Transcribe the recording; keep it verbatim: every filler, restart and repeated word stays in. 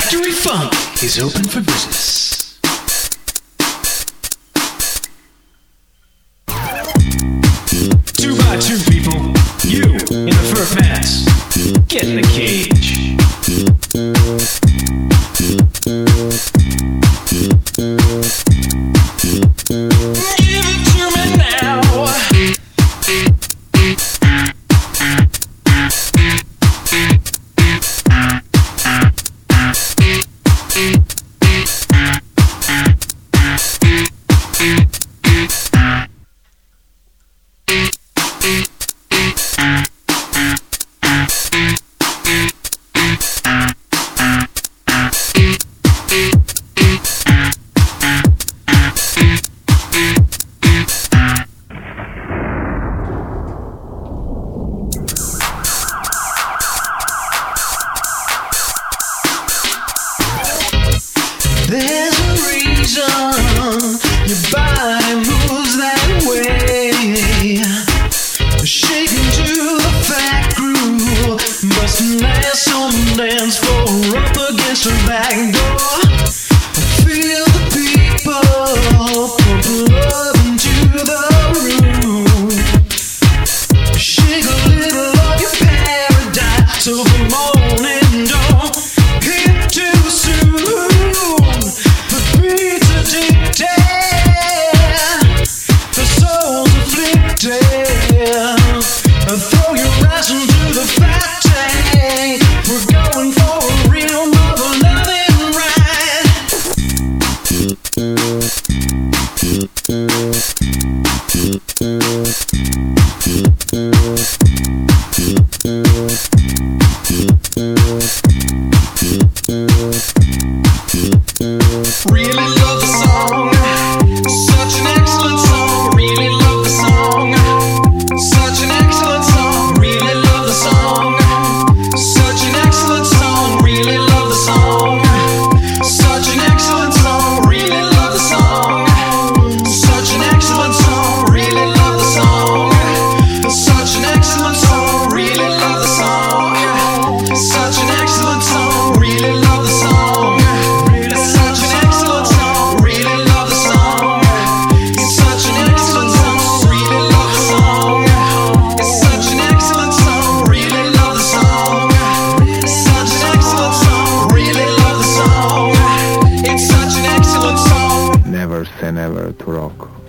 Factory Funk is open for business. Two by two people, you in the fur pants, get in the cage. Give it to me now. There's a reason your body moves that way, shaking to the fat groove, busting ass on the dance floor, up against her back door. Feel the people pump love into the room. Shake a little of your paradise till the morning dawn. Hit too soon. The beats addicted, the soul's afflicted. Throw your ass into the fat tank. We're going for a real mother loving ride. Really love the song, such an excellent song. Really love the song, such an excellent song. Really love the song, such an excellent song. Really love the song, such an excellent song. Really love the song, such an excellent song. Really love the song, such an excellent song. Really love the song, such an excellent song. Really love the song. Never say never to rock.